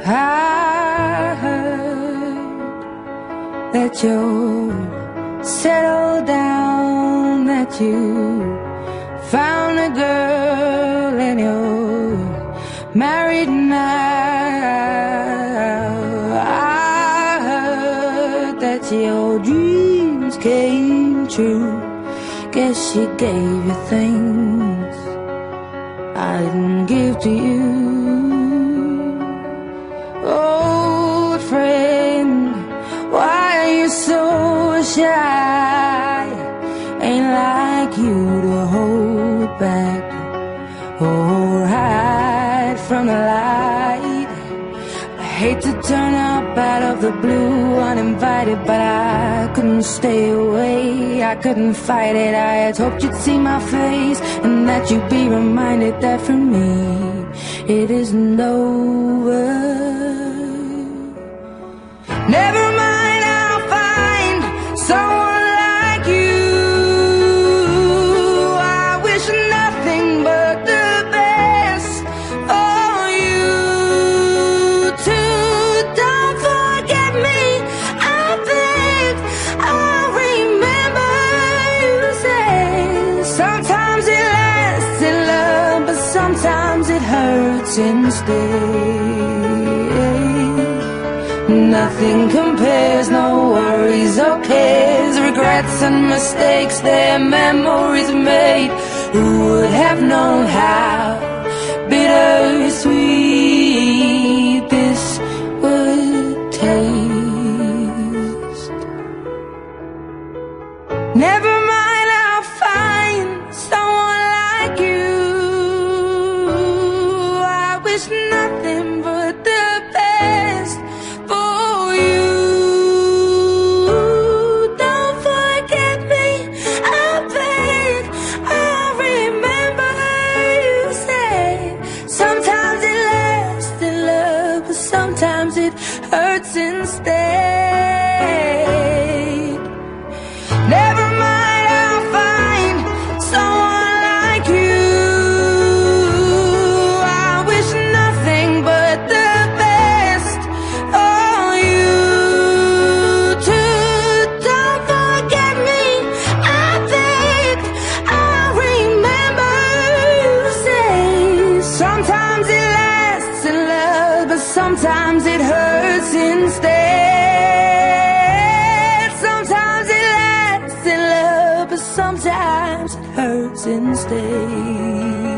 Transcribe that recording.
I heard that you're settled down, that you found a girl and you're married now. I heard that your dreams came true. Guess she gave you things I didn't give to you. Old friend, why are you so shy? Ain't like you to hold back or hide from the light. I hate to turn up out of the blue uninvited, but I couldn't stay away, I couldn't fight it. I had hoped you'd see my face and that you'd be reminded that for me it isn't over. Never mind, I'll find someone like you. I wish nothing but the best for you too. Don't forget me, I beg. I remember you said sometimes it lasts in love, but sometimes it hurts instead. Nothing compares, no worries or cares, regrets and mistakes, their memories made. Who would have known how bittersweet this would taste? Never mind, I'll find someone like you. I wish nothing but the best for you. Don't forget me, I beg. I remember you said sometimes it lasts in love, but sometimes it hurts instead. Never mind, I'll find someone like you. I wish nothing but the best for you too. Don't forget me, I beg. I remember you say sometimes it lasts in love, but sometimes it hurts instead. Sometimes it lasts in love, but sometimes it hurts instead.